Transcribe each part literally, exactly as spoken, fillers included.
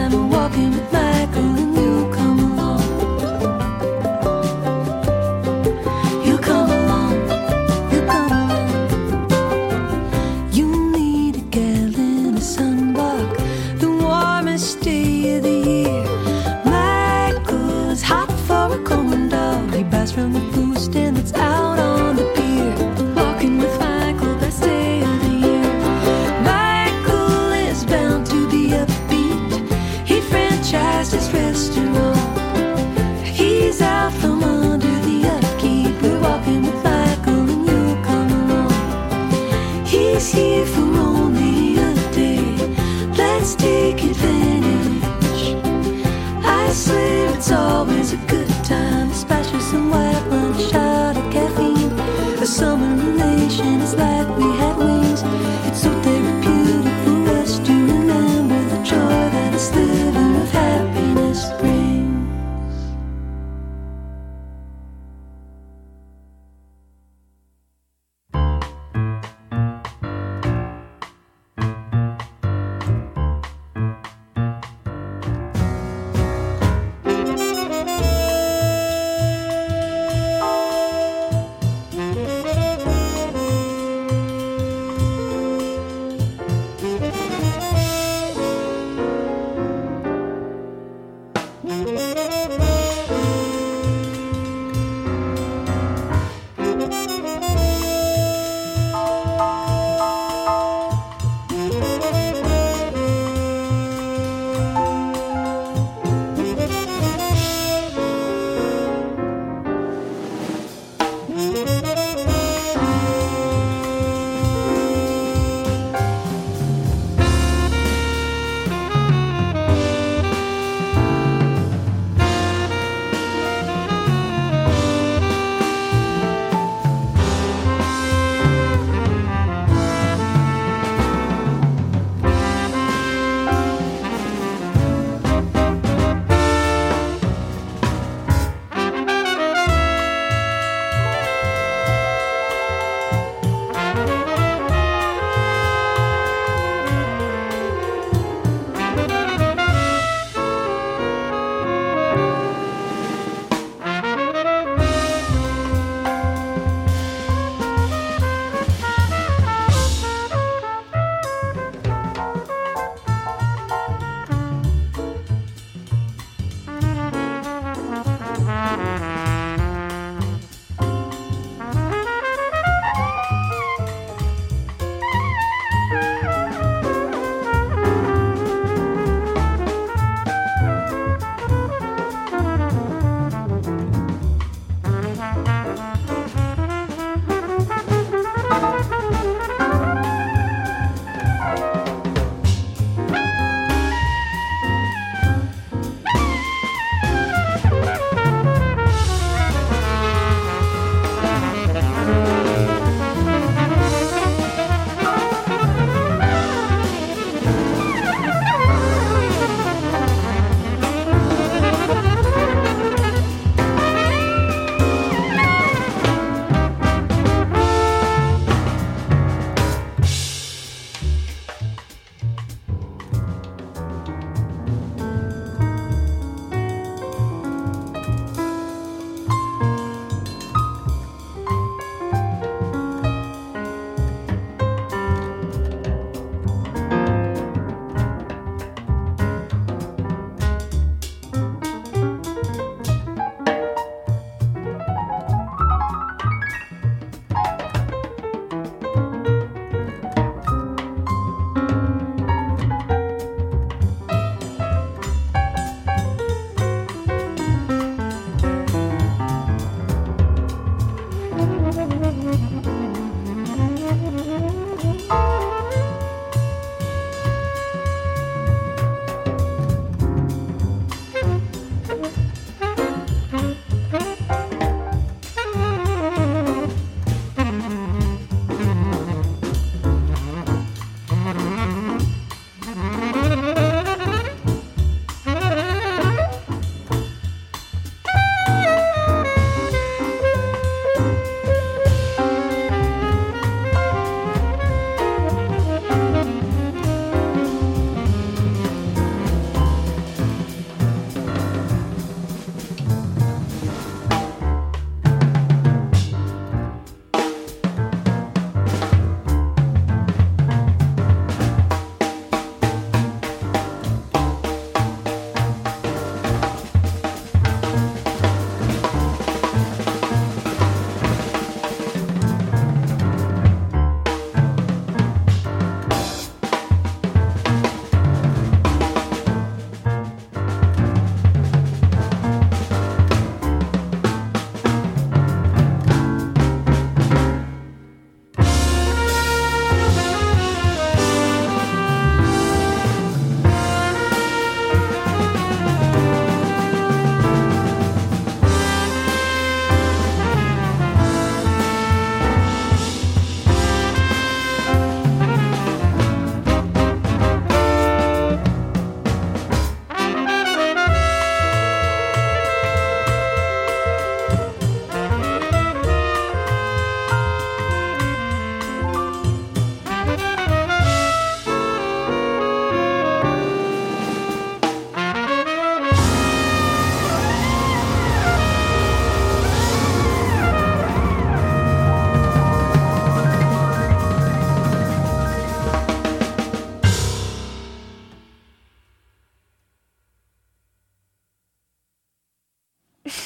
I'm walking with Michael and you come along. You come along, you come along. You need a gal in a sunblock, the warmest day of the year. Michael is hot for a common dog. He buys from the food stand that's out on the pier. Walking with Michael, best day of the year. Michael is bound to be upbeat. He franchised his restaurant. He's out from under the upkeep. We're walking with Michael and you come along. He's here for only a day. Let's take advantage. I swear it's always a good time. Splash with some white wine, shot of gas.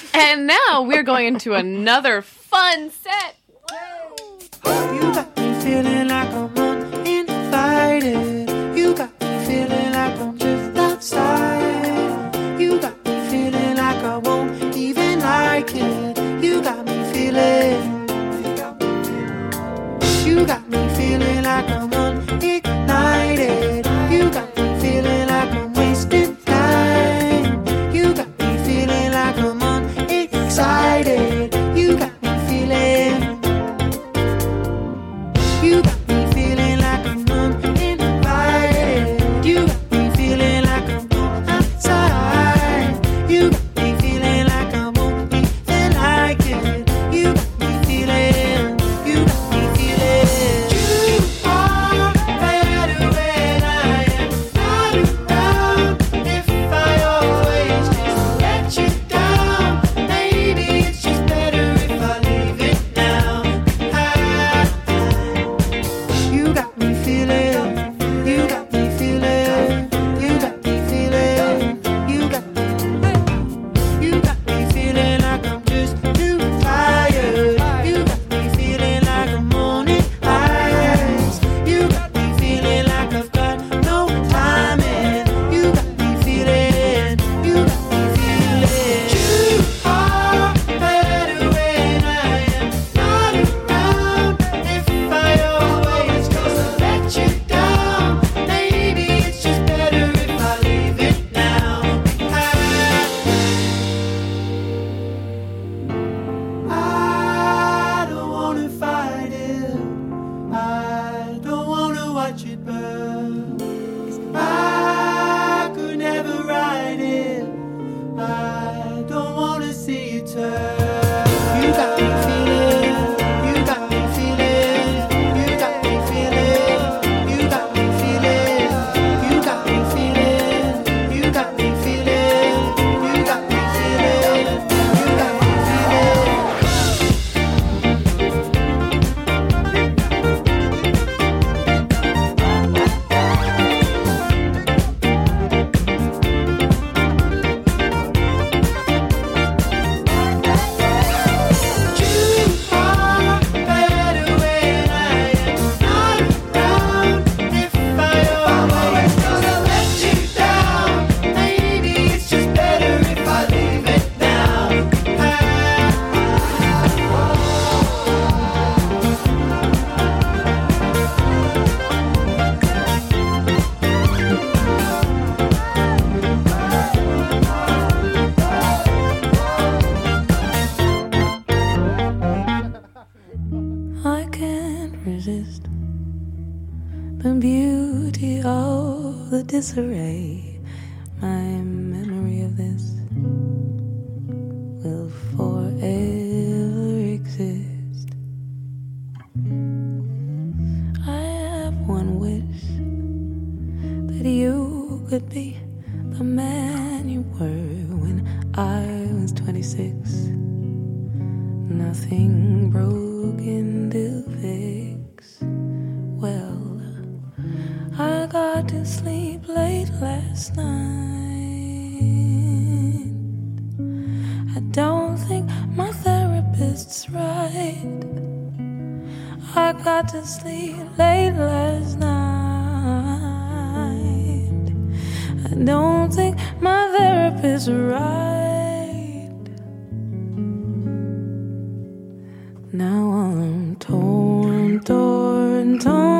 And now we're going into another fun set. You got me feeling like I'm uninvited. You got me feeling like I'm just outside. You got me feeling like I won't even like it. You got me feeling. You got me feeling like I'm unignited. You got me feeling like I'm wasting time. You got me feeling like I'm unexcited. You got me feeling. You got me feeling like I'm uninvited. You got me feeling like I'm going outside. You got me feeling like I won't even like it. You got me feeling. You got me feeling. You are better when I am not around. If I always just let you down, maybe it's just better if I leave it now. You got me feeling, you got me feeling, you got me feeling, you got me, you got me feeling like I'm just too tired. You got me feeling like I'm on it eyes. You got me feeling like I've got no time in. You got me feeling, you got me feeling. You are better when I am not around. If I always just let you down, maybe it's just better if I leave it now. I don't wanna fight it. I don't wanna watch it burn. I could never ride it. I don't wanna see it turn. You got me feeling. You got me feeling. You got me feeling. You got me feeling. You got me feeling. You got me feeling. You got me feeling. You got me feeling. You are better when I am not around. If I always gonna let you down, maybe it's just better if I leave it now. I can't resist the beauty of the disarray. My memory of this will forever exist. I have one wish, that you could be the man you were when I was twenty-six. Nothing broken to fix. Well, I got to sleep late last night. I don't think my therapist's right. I got to sleep late last night. I don't think my therapist's right. Now I'm torn, torn,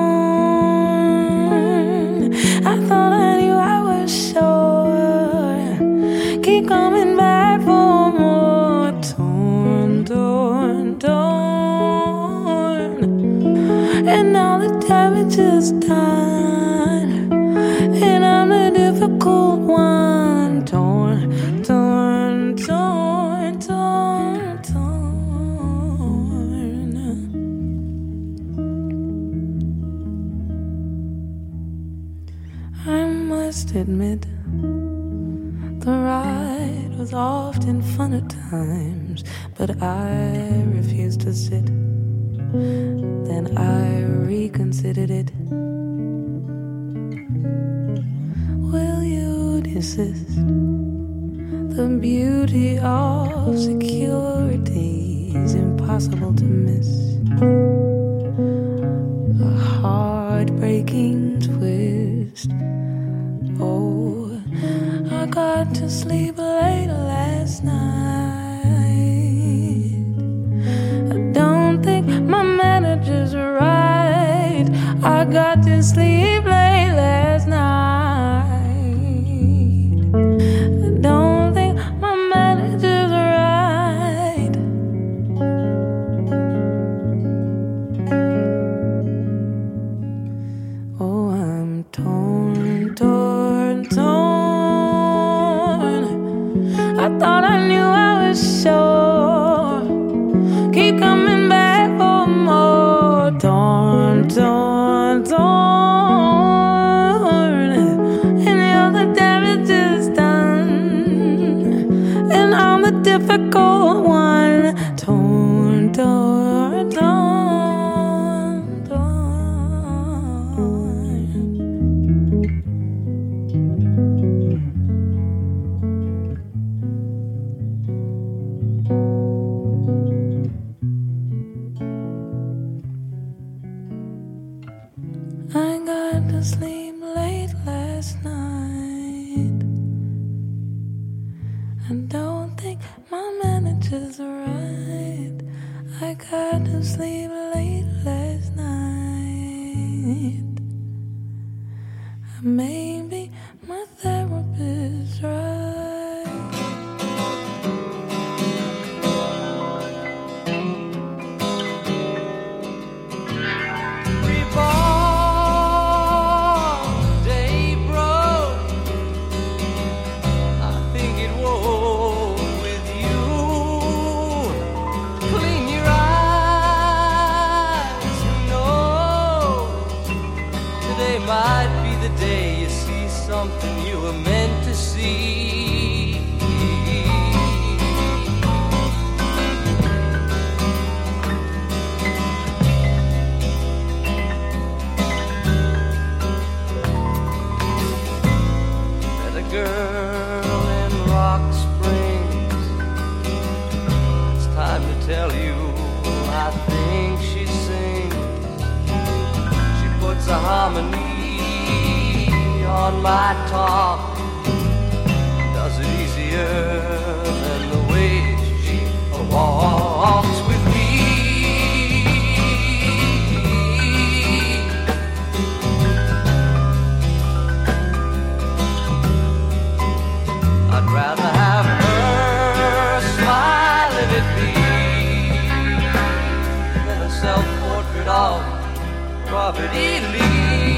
torn. I thought I knew I was sure. Keep coming back for more. Torn, torn, torn. And now the damage is done, and I'm the difficult one. Torn, torn, torn, torn, torn. I must admit, the ride was often fun at times, but I refused to sit. Then I reconsidered it. Will you desist? The beauty of security is impossible to miss. A heartbreaking twist. Oh, I got to sleep late last night. I don't think my manager's right. I got to sleep late last night. I don't think my manager's right. Oh, I'm torn, torn, torn. I thought I knew I was sure. Keep coming back for more. Torn, torn, torn. And all the damage is done. And I'm the difficult one. Torn, torn, torn, torn. I got to sleep late last night. I don't think my manager's right. I got to sleep late last night. Maybe my therapist's right. Before day broke, I think it was with you. Clean your eyes, who knows? Today might be the day you see something you were meant to see. Met a girl in Rock Springs. It's time to tell you, I think she sings. She puts a harmony on my talk, does it easier than the way she walks with me. I'd rather have her smiling at me than a self-portrait of Robert E. Lee.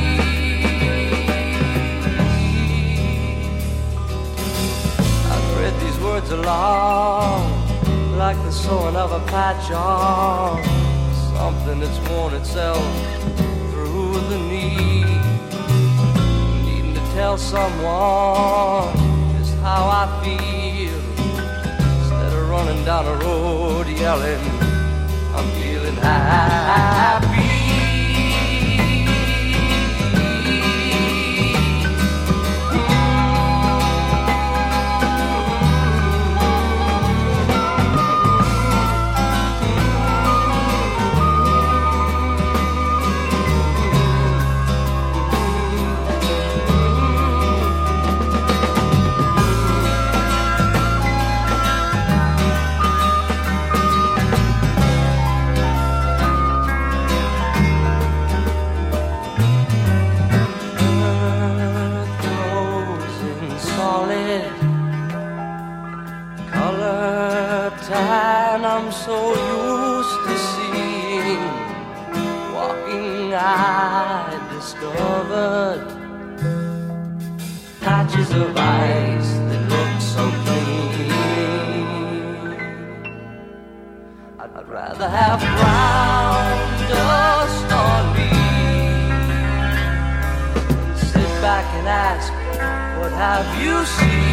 I've read these words along like the sewing of a patch on something that's worn itself through the knee. Needing to tell someone just how I feel instead of running down a road yelling, I'm feeling happy. I'm so used to seeing. Walking, I discovered patches of ice that look so clean. I'd rather have brown dust on me than sit back and ask, what have you seen?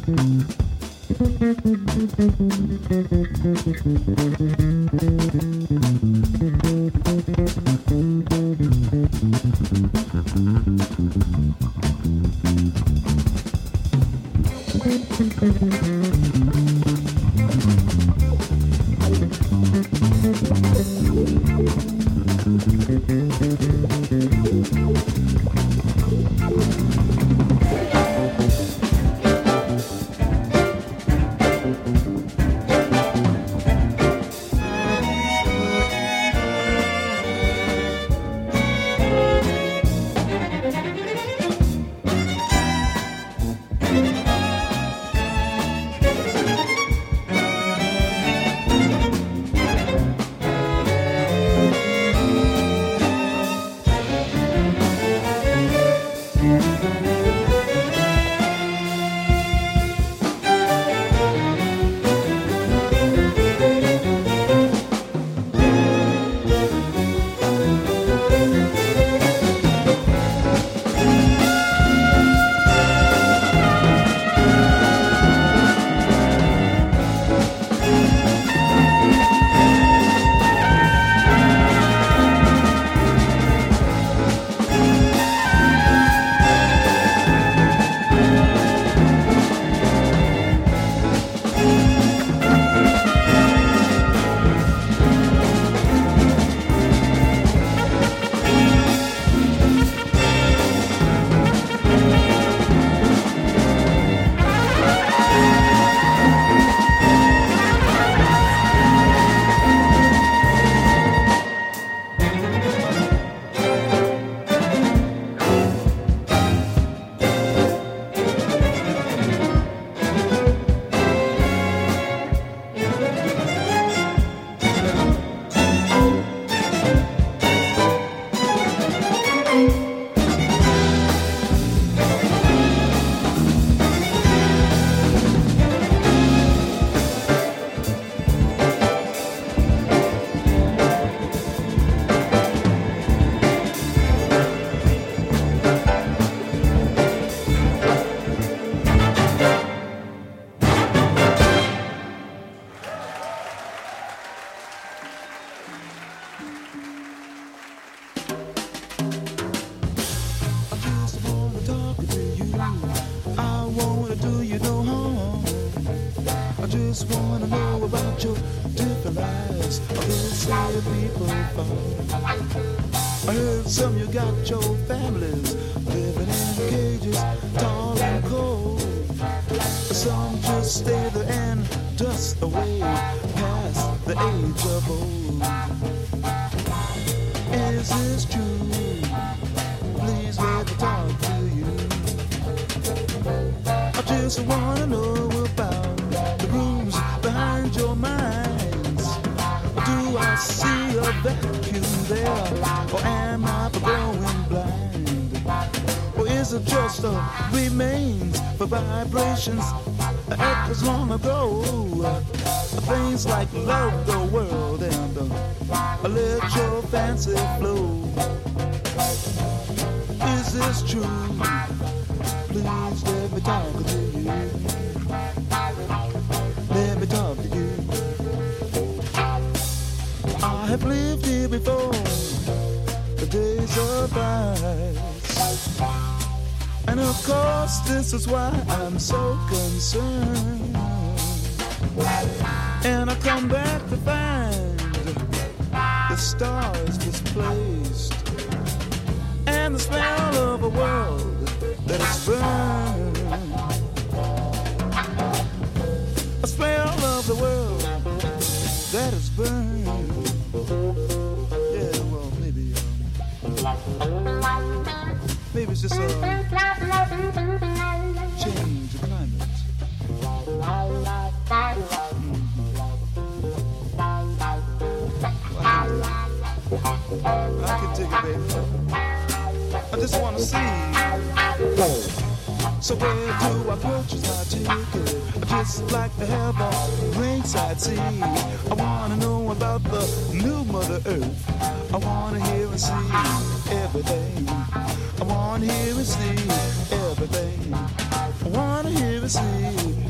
Vibrations echoes long ago. Things like love the world and uh, let your fancy flow. Is this true? Please let me talk to you. Let me talk to you. I have lived here before, the days of ice. And of course, this is why I'm so concerned. And I come back to find the stars displaced, and the smell of a world that is burned. A smell of the world that is burned. Yeah, well, maybe, um, maybe it's just a change of climate. I can dig it, baby. I just wanna see. So where do I purchase my ticket? I just like to have a ringside seat. I wanna know about the new Mother Earth. I wanna hear and see everything. I wanna hear and see everything. I wanna hear and see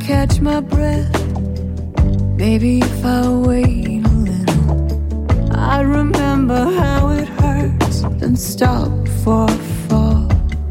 catch my breath. Maybe if I wait a little, I'd remember how it hurts, then stop before I fall.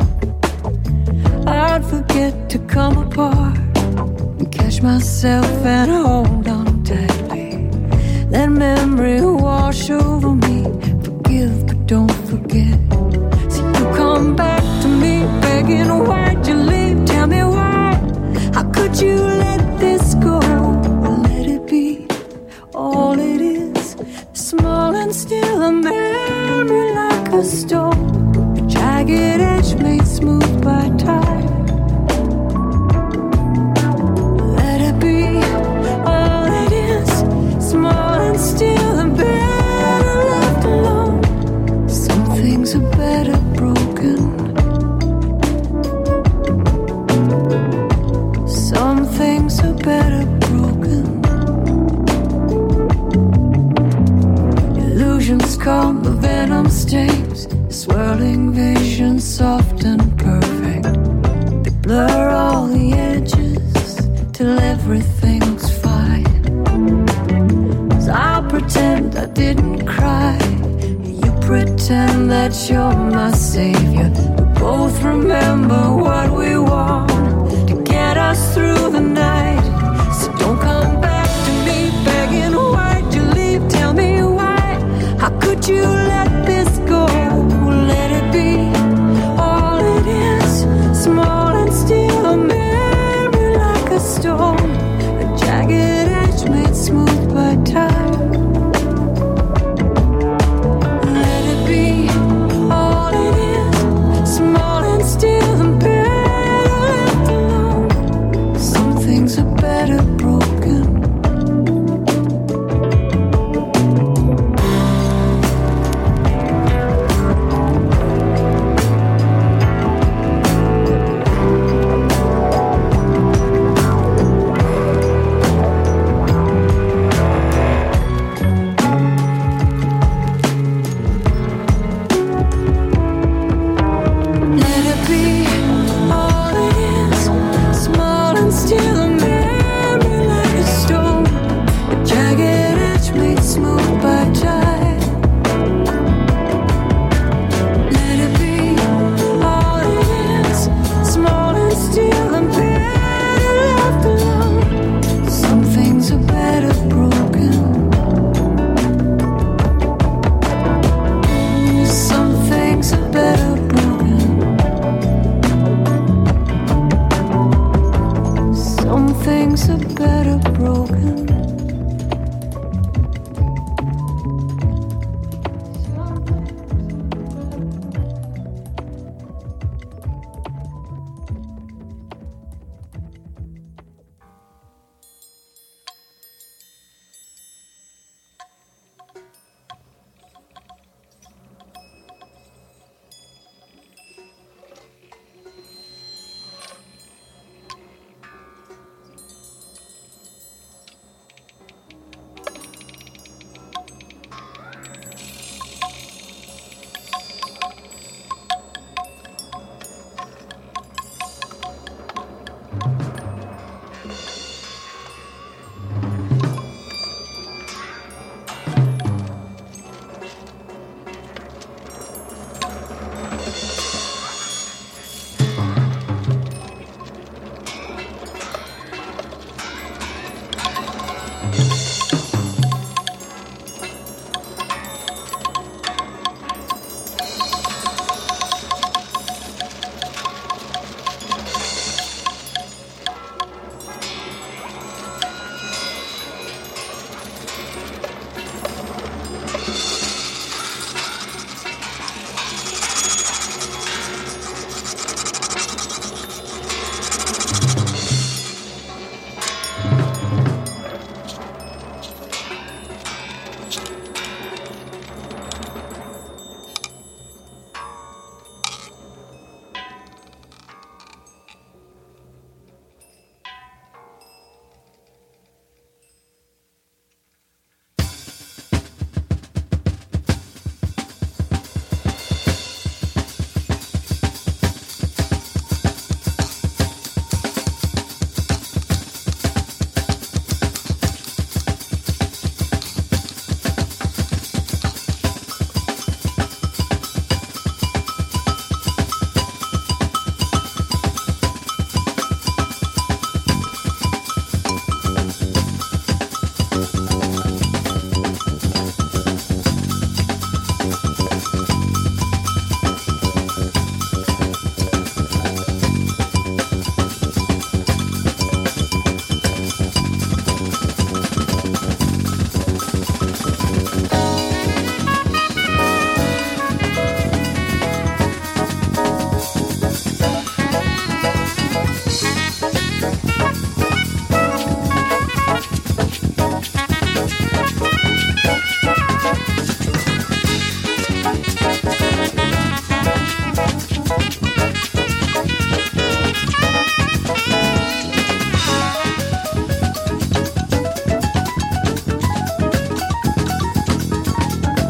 I'd forget to come apart and catch myself and hold on tightly. Let memory wash over me. Forgive but don't forget. So you come back to me begging, why'd you leave? Tell me why. How could you let this go? Let it be all it is, small and still a memory like a stone, a jagged edge made smooth by time. Let it be all it is, small and still and better left alone. Some things are better broken. Some things are better broken. Illusions come, the venom stings, swirling visions soft and perfect. They blur all the edges till everything's fine. So I'll pretend I didn't cry, you pretend that you're my savior. We both remember what we want to get us through the night.